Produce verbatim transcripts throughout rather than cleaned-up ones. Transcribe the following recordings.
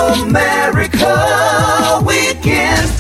America Weekend.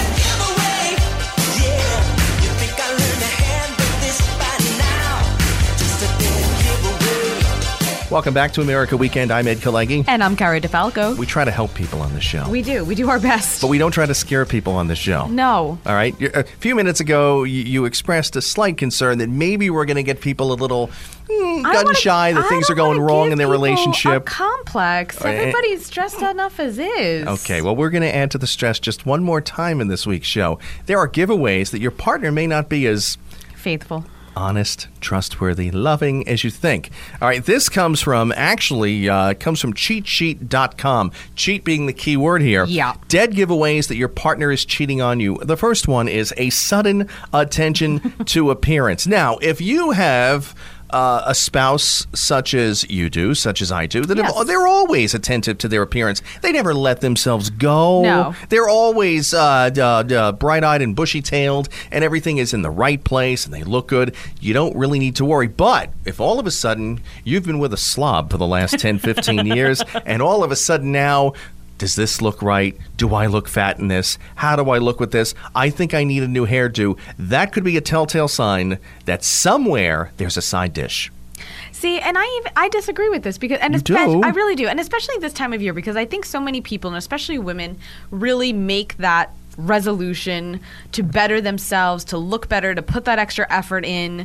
Welcome back to America Weekend. I'm Ed Kalegi. And I'm Cara DeFalco. We try to help people on the show. We do. We do our best. But we don't try to scare people on the show. No. All right? A few minutes ago, you, you expressed a slight concern that maybe we're going to get people a little mm, gun wanna, shy, that I things are going wrong in their relationship. A complex. Everybody's stressed enough as is. Okay, well, we're going to add to the stress just one more time in this week's show. There are giveaways that your partner may not be as faithful, honest, trustworthy, loving as you think. All right, this comes from, actually, uh, comes from cheat sheet dot com. Cheat being the key word here. Yeah. Dead giveaways that your partner is cheating on you. The first one is a sudden attention to appearance. Now, if you have Uh, a spouse such as you do, such as I do, that yes. have, they're always attentive to their appearance. They never let themselves go. No. They're always uh, uh, uh, bright-eyed and bushy-tailed, and everything is in the right place, and they look good. You don't really need to worry. But if all of a sudden you've been with a slob for the last ten, fifteen years, and all of a sudden now, does this look right? Do I look fat in this? How do I look with this? I think I need a new hairdo. That could be a telltale sign that somewhere there's a side dish. See, and I even, I disagree with this because, and you especially, do? I really do, and especially this time of year because I think so many people, and especially women, really make that resolution to better themselves, to look better, to put that extra effort in.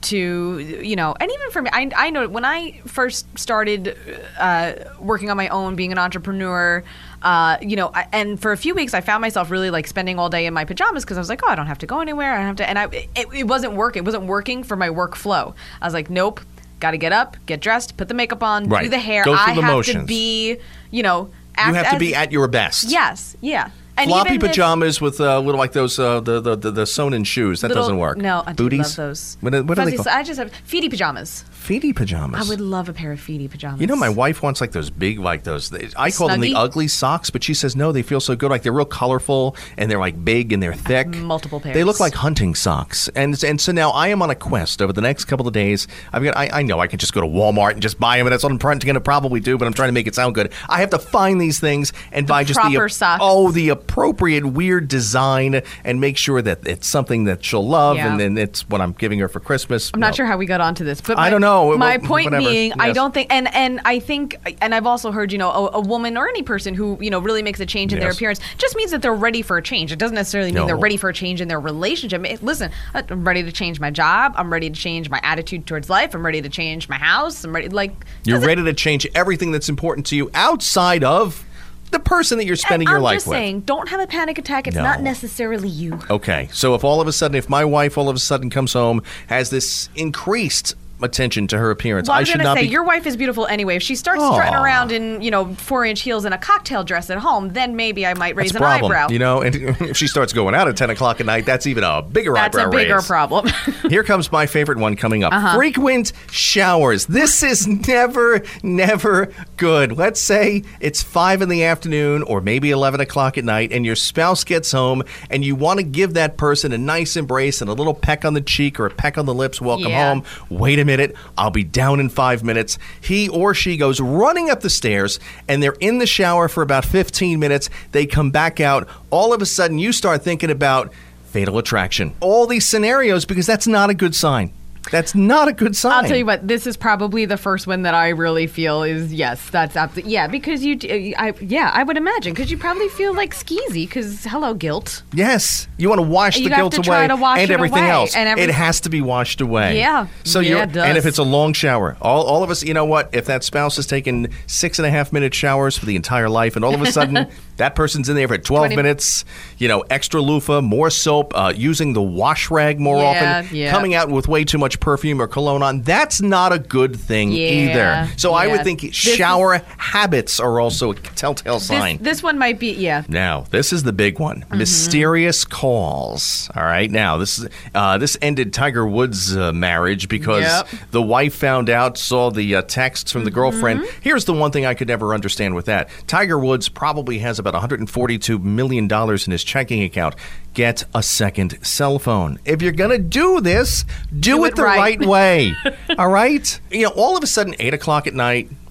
To, you know, and even for me, I, I know when I first started uh, working on my own, being an entrepreneur, uh, you know, I, and for a few weeks I found myself really like spending all day in my pajamas because I was like, oh, I don't have to go anywhere. I don't have to. And I, it, it wasn't working. It wasn't working for my workflow. I was like, nope, got to get up, get dressed, put the makeup on, right. do the hair. Go through I the have motions. to be, you know, act you have to as, be at your best. Yes, yeah. And floppy even pajamas if, with uh, little like those uh, the, the the the sewn-in shoes. That little, doesn't work. No, I do Booties? love those. What, what are they Fuzzy, called? I just have feety pajamas. Feety pajamas. I would love a pair of feety pajamas. You know, my wife wants like those big, like those. I call them the Snuggie? ugly socks, but she says no, they feel so good. Like they're real colorful and they're like big and they're thick. Multiple pairs. They look like hunting socks, and and so now I am on a quest over the next couple of days. I've got. I, I know I can just go to Walmart and just buy them, and that's what I'm going to probably do. But I'm trying to make it sound good. I have to find these things and the buy just proper the socks. oh the appropriate weird design and make sure that it's something that she'll love, Yeah. and then it's what I'm giving her for Christmas. I'm No. not sure how we got onto this, but I my, don't know. My Well, point whatever. being, I Yes. don't think, and and I think, and I've also heard, you know, a, a woman or any person who, you know, really makes a change in their Yes. appearance just means that they're ready for a change. It doesn't necessarily mean No. they're ready for a change in their relationship. It- Listen, I'm ready to change my job. I'm ready to change my attitude towards life. I'm ready to change my house. I'm ready, like You're doesn't- ready to change everything that's important to you outside of the person that you're spending I'm your life just with. saying, don't have a panic attack. It's No. not necessarily you. Okay, so if all of a sudden, if my wife all of a sudden comes home, has this increased attention to her appearance, Well, I I was should gonna not say be. your wife is beautiful anyway. If she starts Aw. strutting around in, you know, four-inch heels and a cocktail dress at home, then maybe I might raise That's a an problem, eyebrow. you know. And if she starts going out at ten o'clock at night, that's even a bigger That's eyebrow a bigger raise. problem. Here comes my favorite one coming up. Uh-huh. Frequent showers. This is never, never good. Let's say it's five in the afternoon or maybe eleven o'clock at night and your spouse gets home and you want to give that person a nice embrace and a little peck on the cheek or a peck on the lips. Welcome Yeah. home. Wait a minute. I'll be down in five minutes. He or she goes running up the stairs and they're in the shower for about fifteen minutes. They come back out. All of a sudden you start thinking about fatal attraction. All these scenarios because that's not a good sign. That's not a good sign. I'll tell you what, this is probably the first one that I really feel is, yes, that's absolutely, yeah, because you, I, yeah, I would imagine, because you probably feel like skeezy, because, hello, guilt. Yes. You want to wash You the have guilt to away try to wash and it everything away, else. and every- it has to be washed away. Yeah. So Yeah, you're, it does. and if it's a long shower, all, all of us, you know what? If that spouse has taken six and a half minute showers for the entire life, and all of a sudden that person's in there for twelve twenty minutes, you know, extra loofah, more soap, uh, using the wash rag more Yeah, often, yeah. coming out with way too much perfume or cologne on, that's not a good thing Yeah, either. So I would yeah. think This shower habits are also a telltale sign. This, this one might be, yeah. Now, this is the big one. Mm-hmm. Mysterious calls. All right. Now, this is uh, this ended Tiger Woods' uh, marriage because Yep. the wife found out, saw the uh, texts from the Mm-hmm. girlfriend. Here's the one thing I could never understand with that. Tiger Woods probably has about one hundred forty-two million dollars in his checking account. Get a second cell phone. If you're going to do this, do, Do it, it the right. right way. All right? You know, all of a sudden, eight o'clock at night,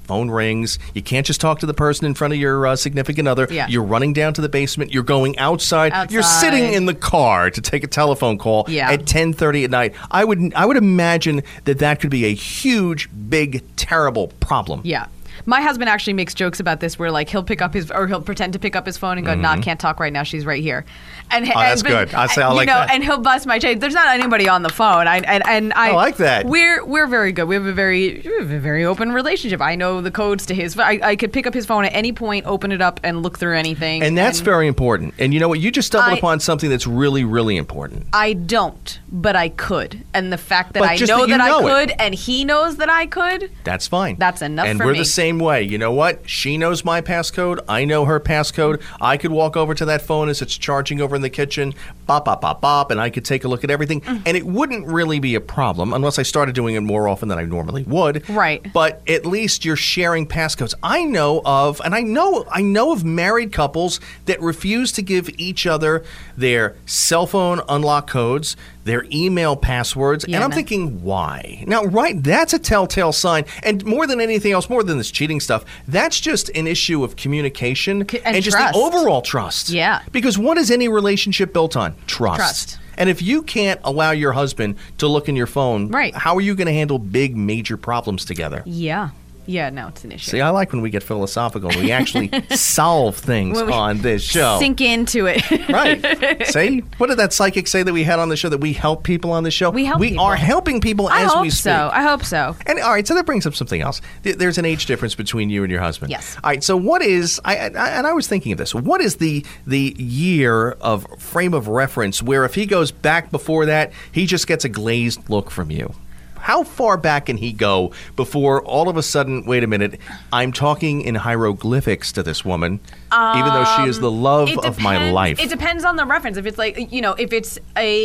phone rings. You can't just talk to the person in front of your uh, significant other. Yeah. You're running down to the basement. You're going outside. Outside. You're sitting in the car to take a telephone call Yeah. at ten thirty at night. I would I would imagine that that could be a huge, big, terrible problem. Yeah. My husband actually makes jokes about this where, like, he'll pick up his, or he'll pretend to pick up his phone and go, nah, can't talk right now. She's right here. And, Oh, that's and, good. I say I you like know, that. And he'll bust my chain. There's not anybody on the phone. I, and, and I, I like that. We're we're very good. We have a very we have a very open relationship. I know the codes to his. I, I could pick up his phone at any point, open it up, and look through anything. And that's very important. And you know what? You just stumbled I- upon something that's really, really important. I don't, but I could. And the fact that But I just know that you that, know I it. could, and he knows that I could, That's fine. That's enough and for we're me. the same way. You know what? She knows my passcode. I know her passcode. I could walk over to that phone as it's charging over in the kitchen, bop, bop, bop, bop, and I could take a look at everything. Mm. And it wouldn't really be a problem unless I started doing it more often than I normally would. Right. But at least you're sharing passcodes. I know of, and I know, I know of married couples that refuse to give each other their cell phone unlock codes, their email passwords, Yeah, and I'm no. thinking, why? Now, right, that's a telltale sign. And more than anything else, more than this cheating stuff, that's just an issue of communication C- and just trust. the overall trust. Yeah. Because what is any relationship built on? Trust. Trust. And if you can't allow your husband to look in your phone, Right. how are you going to handle big, major problems together? yeah, yeah, no, it's an issue. See, I like when we get philosophical. We actually solve things When we on this show. Sink into it. Right. See? What did that psychic say that we had on the show, that we help people on the show? We help We people. are helping people I as hope we speak. so. I hope so. And all right, so that brings up something else. Th- There's an age difference between you and your husband. Yes. All right, so what is I, I and I was thinking of this. What is the the year of frame of reference where if he goes back before that, he just gets a glazed look from you? How far back can he go before all of a sudden, wait a minute, I'm talking in hieroglyphics to this woman, even though she is the love It of my depends- life? It depends on the reference. If it's like, you know, if it's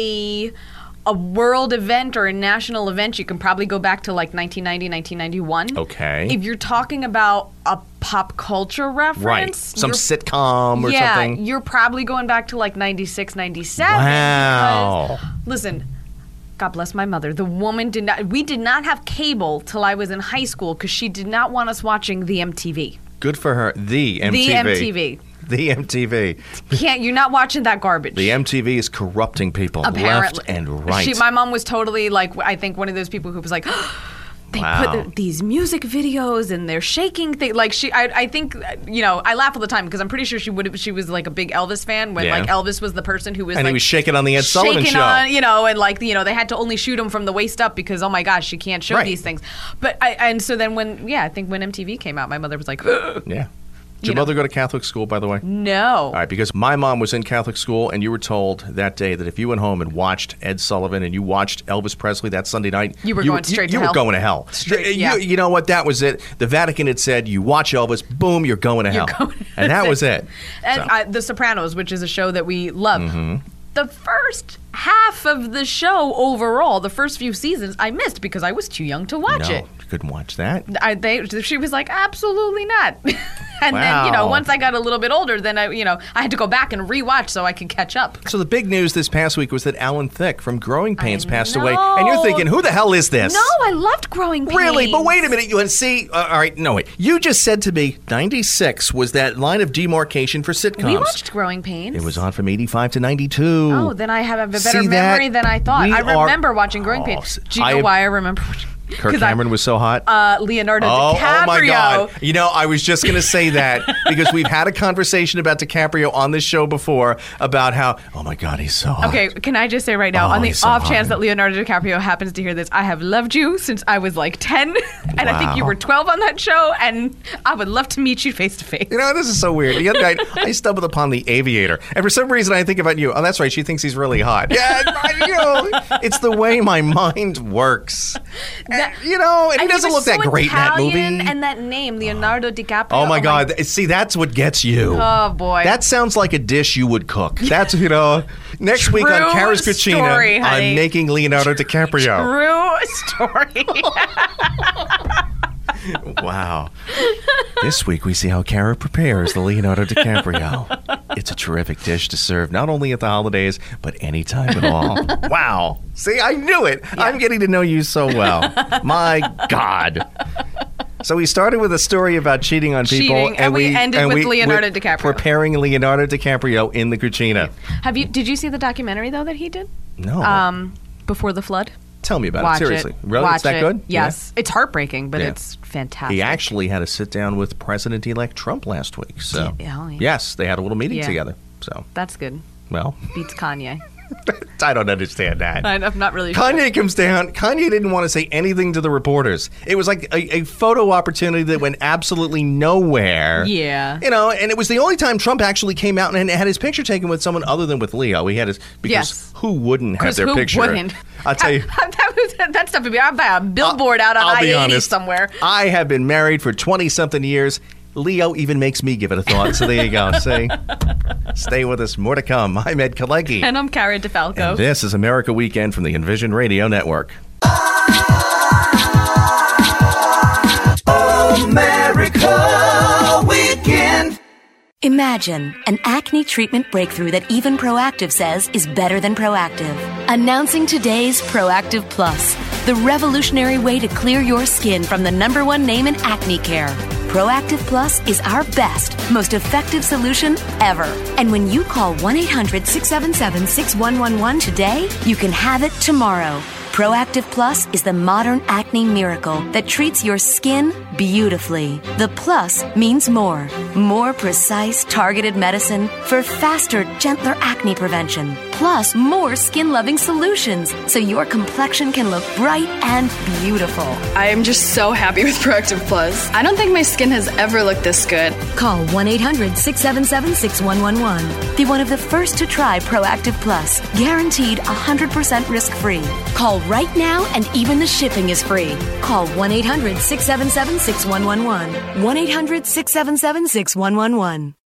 a a world event or a national event, you can probably go back to like nineteen ninety, nineteen ninety-one. Okay. If you're talking about a pop culture reference, Right. Some you're- sitcom or yeah, something. you're probably going back to like ninety-six, ninety-seven. Wow. Because, listen, God bless my mother. The woman did not, we did not have cable till I was in high school because she did not want us watching the M T V. Good for her. The M T V. The M T V. The M T V. Can't, you're not watching that garbage. The M T V is corrupting people Apparently. left and right. She, my mom was totally like, I think one of those people who was like, they Wow. put the, these music videos and they're shaking things. Like she, I, I think, you know, I laugh all the time because I'm pretty sure she would have. She was like a big Elvis fan when Yeah. like Elvis was the person who was and like he was shaking on the Ed Sullivan shaking show. on, you know, and like you know they had to only shoot him from the waist up because oh my gosh, she can't show Right. these things. But I, and so then when yeah, I think when M T V came out, my mother was like, Yeah. Did You your know. mother go to Catholic school, by the way? no. All right, because my mom was in Catholic school, and you were told that day that if you went home and watched Ed Sullivan and you watched Elvis Presley that Sunday night, You were going straight you, to you hell. were going to hell. Straight, You- yeah. You know what? That was it. The Vatican had said, you watch Elvis, boom, you're going to You're hell. going- and that was it. And So- uh, The Sopranos, which is a show that we love. Mm-hmm. The first half of the show overall, the first few seasons, I missed because I was too young to watch no, it. you couldn't watch that. I, they, she was like, absolutely not. and then, you know, Wow. once I got a little bit older, then I, you know, I had to go back and rewatch so I could catch up. So the big news this past week was that Alan Thicke from Growing Pains I passed away. And you're know. thinking, who the hell is this? No, I loved Growing Pains. Really? But wait a minute. You want to see? Uh, all right. No, wait. You just said to me ninety-six was that line of demarcation for sitcoms. We watched Growing Pains. It was on from eighty-five to ninety-two. Oh, then I have a better See memory that? than I thought. We I are- remember watching Growing Oh, Pains. s- Do you know I- why I remember watching? Kirk 'Cause I- Cameron was so hot. Uh, Leonardo Oh, DiCaprio. oh my God. You know, I was just going to say that because we've had a conversation about DiCaprio on this show before about how, oh my God, he's so hot. Okay, can I just say right now, Oh, on the he's so off hot. chance that Leonardo DiCaprio happens to hear this, I have loved you since I was like ten, and I think you Wow. were twelve on that show, and I would love to meet you face to face. You know, this is so weird. The other night, I stumbled upon The Aviator, and for some reason, I think about you. Oh, that's right. She thinks he's really hot. Yeah, I- you know, it's the way my mind works. That- And, you know, and he And doesn't was look that so great Italian, in that movie. and that name, Leonardo DiCaprio. Oh my God! See, that's what gets you. Oh boy. That sounds like a dish you would cook. That's you know. Next week on True Kara's Cucina, story, honey. I'm making Leonardo DiCaprio. True story. Wow. This week we see how Kara prepares the Leonardo DiCaprio. It's a terrific dish to serve not only at the holidays, but any time at all. Wow. See, I knew it. I'm getting to know you so well. My God. So we started with a story about cheating on people, Cheating, and we ended with Leonardo DiCaprio. Preparing Leonardo DiCaprio in the Cucina. Have you? Did you see the documentary though that he did? No. Um, Before the Flood. Tell me about Watch it. Seriously, it. really? Watch It's that it. good? Yes, it's heartbreaking, but Yeah. it's fantastic. He actually had a sit down with President-elect Trump last week. So Yeah, oh, yeah. yes, they had a little meeting Yeah. together. So That's good. well, Beats Kanye. I don't understand that. I- I'm not really sure. Kanye comes down. Kanye didn't want to say anything to the reporters. It was like a, a photo opportunity that went absolutely nowhere. Yeah. You know, and it was the only time Trump actually came out and had his picture taken with someone other than with Leo. He had his because Yes. who wouldn't have 'Cause their who picture? wouldn't? I'll tell you. that, was, that stuff would be. I'd buy a billboard out on I'll I be eighty honest. somewhere. I have been married for twenty something years. Leo even makes me give it a thought. So there you go. See, stay with us. More to come. I'm Ed Kalecki. And I'm Cara DeFalco. And this is America Weekend from the Envision Radio Network. America Weekend. Imagine an acne treatment breakthrough that even Proactive says is better than Proactive. Announcing today's Proactive Plus, the revolutionary way to clear your skin from the number one name in acne care. Proactive Plus is our best, most effective solution ever. And when you call one eight hundred six seven seven six one one one today, you can have it tomorrow. Proactive Plus is the modern acne miracle that treats your skin beautifully. The plus means more. More precise, targeted medicine for faster, gentler acne prevention. Plus, more skin-loving solutions so your complexion can look bright and beautiful. I am just so happy with Proactive Plus. I don't think my skin has ever looked this good. Call one eight hundred six seven seven six one one one. Be one of the first to try Proactive Plus. Guaranteed one hundred percent risk-free. Call right now and even the shipping is free. Call one eight hundred six seven seven six one one one. one eight hundred six seven seven six one one one.